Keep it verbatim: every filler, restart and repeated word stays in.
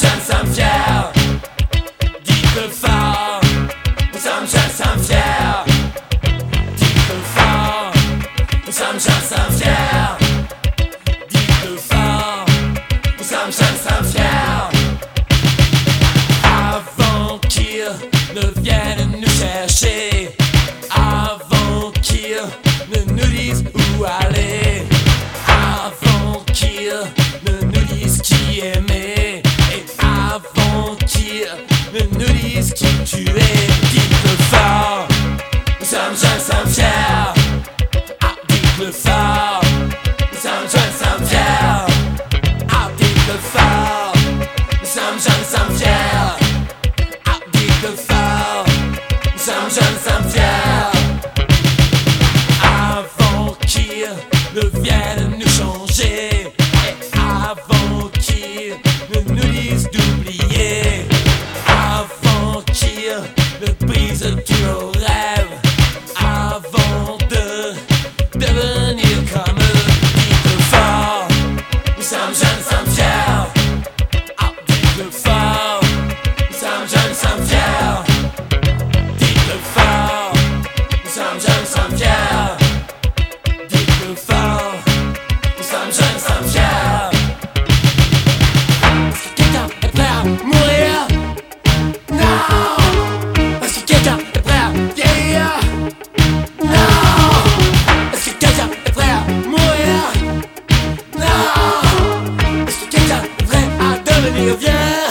jeunes sommes fiers. Dites-le fort. Nous sommes jeunes sommes fiers. Dites-le fort. Nous sommes jeunes sommes fiers. Dites-le fort. Nous sommes jeunes sommes fiers. Avant qu'ils ne viennent nous chercher, avant qu'ils ne nous disent où aller, avant qu'ils ne nous disent qui aimer, et avant qu'ils ne nous disent qui tuer. Dites-le fort, nous sommes jeunes, sommes fiers. Ah, dites-le fort, nous sommes jeunes, sommes fiers. Ah, dites-le fort, nous sommes jeunes, sommes fiers. Ah, dites-le fort, nous sommes jeunes, sommes fiers. Avant qu'ils ne viennent nous changer, et avant qu'ils ne nous disent d'oublier, avant qu'ils ne brisent tous nos rêves, avant de devenir comme eux. Dites-le fort, nous sommes jeunes, sommes fiers. Ah, dites-le fort, nous sommes jeunes, sommes fiers. Dites-le fort, nous sommes jeunes, sommes fiers. Dites-le fort, nous sommes jeunes, sommes fiers. Est-ce que quelqu'un est prêt à mourir? Non. Est-ce que quelqu'un est prêt à vieillir? Non. Est-ce que quelqu'un est prêt à mourir? Non. Est-ce que quelqu'un est prêt à devenir vieux?